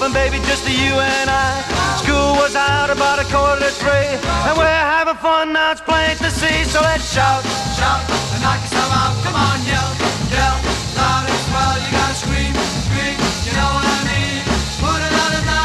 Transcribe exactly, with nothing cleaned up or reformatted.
open, baby, just the you and I. School was out about a quarter to three, and we're having fun now, it's plain to see. So let's shout, shout.